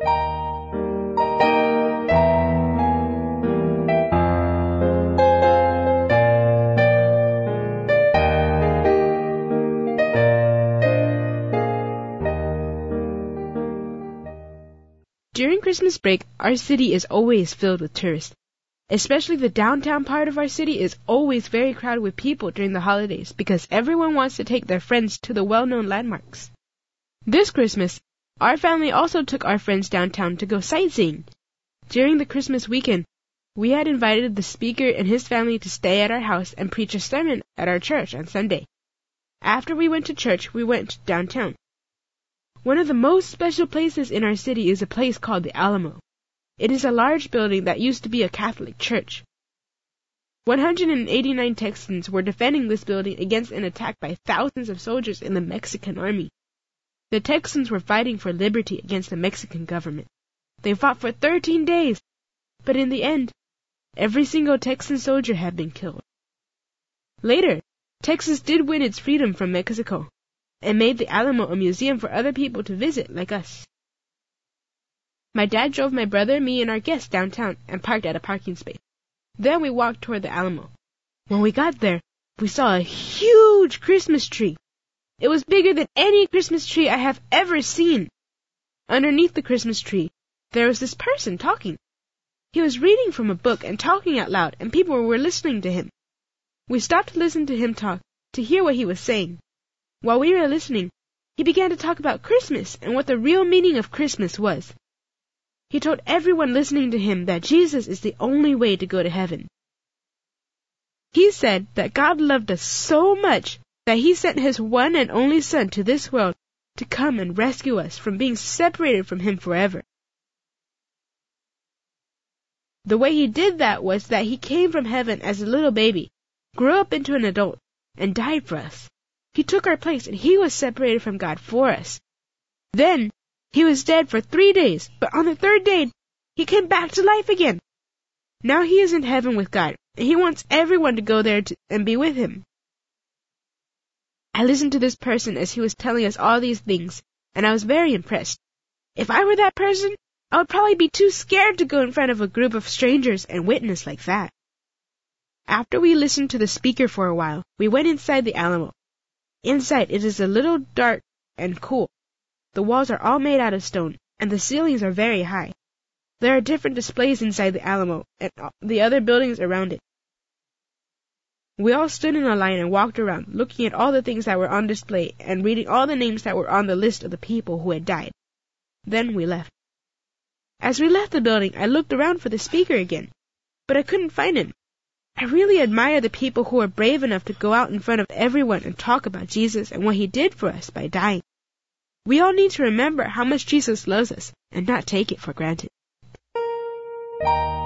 During Christmas break, our city is always filled with tourists. Especially the downtown part of our city is always very crowded with people during the holidays because everyone wants to take their friends to the well-known landmarks. This Christmas, our family also took our friends downtown to go sightseeing. During the Christmas weekend, we had invited the speaker and his family to stay at our house and preach a sermon at our church on Sunday. After we went to church, we went downtown. One of the most special places in our city is a place called the Alamo. It is a large building that used to be a Catholic church. 189 Texans were defending this building against an attack by thousands of soldiers in the Mexican army. The Texans were fighting for liberty against the Mexican government. They fought for 13 days, but in the end, every single Texan soldier had been killed. Later, Texas did win its freedom from Mexico and made the Alamo a museum for other people to visit like us. My dad drove my brother, me, and our guests downtown and parked at a parking space. Then we walked toward the Alamo. When we got there, we saw a huge Christmas tree. It was bigger than any Christmas tree I have ever seen. Underneath the Christmas tree, there was this person talking. He was reading from a book and talking out loud, and people were listening to him. We stopped to listen to him talk, to hear what he was saying. While we were listening, he began to talk about Christmas and what the real meaning of Christmas was. He told everyone listening to him that Jesus is the only way to go to heaven. He said that God loved us so much that he sent his one and only Son to this world to come and rescue us from being separated from him forever. The way he did that was that he came from heaven as a little baby, grew up into an adult, and died for us. He took our place and he was separated from God for us. Then, he was dead for 3 days, but on the third day, he came back to life again. Now he is in heaven with God, and he wants everyone to go there and be with him. I listened to this person as he was telling us all these things, and I was very impressed. If I were that person, I would probably be too scared to go in front of a group of strangers and witness like that. After we listened to the speaker for a while, we went inside the Alamo. Inside, it is a little dark and cool. The walls are all made out of stone, and the ceilings are very high. There are different displays inside the Alamo and the other buildings around it. We all stood in a line and walked around, looking at all the things that were on display and reading all the names that were on the list of the people who had died. Then we left. As we left the building, I looked around for the speaker again, but I couldn't find him. I really admire the people who are brave enough to go out in front of everyone and talk about Jesus and what he did for us by dying. We all need to remember how much Jesus loves us and not take it for granted.